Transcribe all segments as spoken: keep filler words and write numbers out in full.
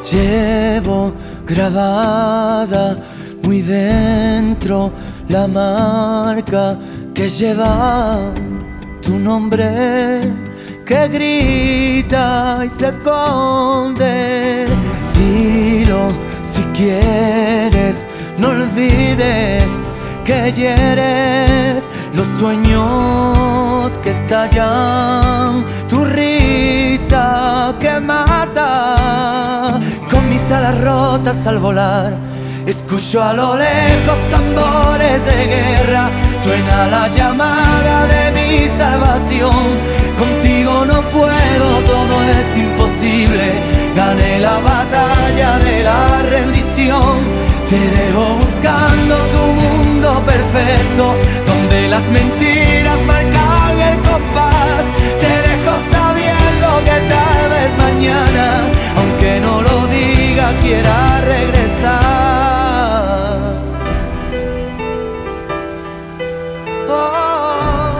Llevo grabada muy dentro la marca que lleva tu nombre, que grita y se esconde. Dilo si quieres, no olvides que hieres los sueños que estallan, tu risa que mata. Con mis alas rotas al volar, escucho a lo lejos tambores de guerra. Suena la llamada de mi salvación. Contigo no puedo, todo es imposible. Gané la batalla de la rendición. Te dejo buscando tu mundo perfecto, donde las mentiras marcan el compás. Te dejo sabiendo que tal vez mañana, aunque no lo diga, quiera regresar. Oh.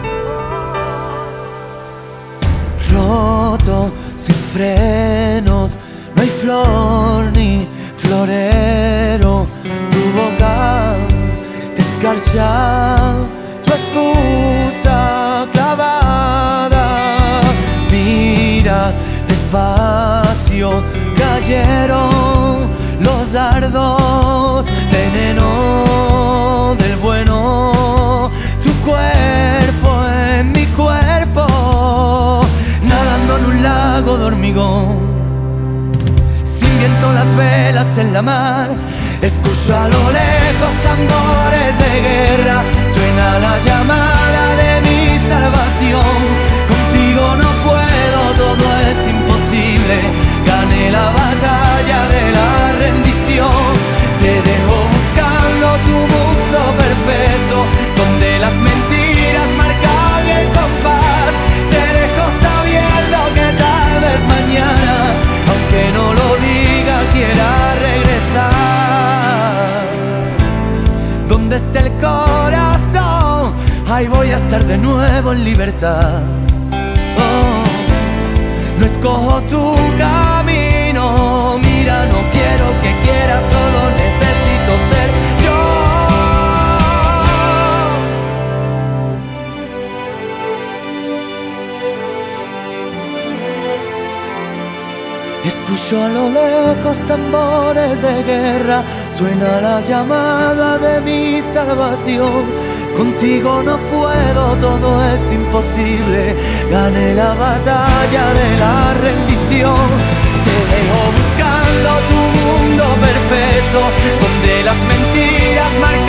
Roto, sin frenos, no hay flor ni florero. Tu boca te escarcha, tu excusa clavada. Mira despacio, cayeron los dardos, veneno del bueno. Tu cuerpo en mi cuerpo, nadando en un lago de hormigón. Viento las velas en la mar, escucho a lo lejos tambores de guerra. Suena la llamada de mi salvación. Contigo no puedo, todo es imposible. Gané la batalla de la rendición. Te dejo buscando tu mundo perfecto, donde las mentiras marcan el compás. Te dejo sabiendo que tal vez mañana, aunque no lo diga, quiera regresar. Donde esté el corazón, ahí voy a estar de nuevo en libertad. Oh, no escojo tu camino, mira, no quiero que quieras, solo necesito ser yo. Escucho a lo lejos tambores de guerra. Suena la llamada de mi salvación. Contigo no puedo, todo es imposible. Gané la batalla de la rendición. Te dejo buscando tu mundo perfecto, donde las mentiras marcan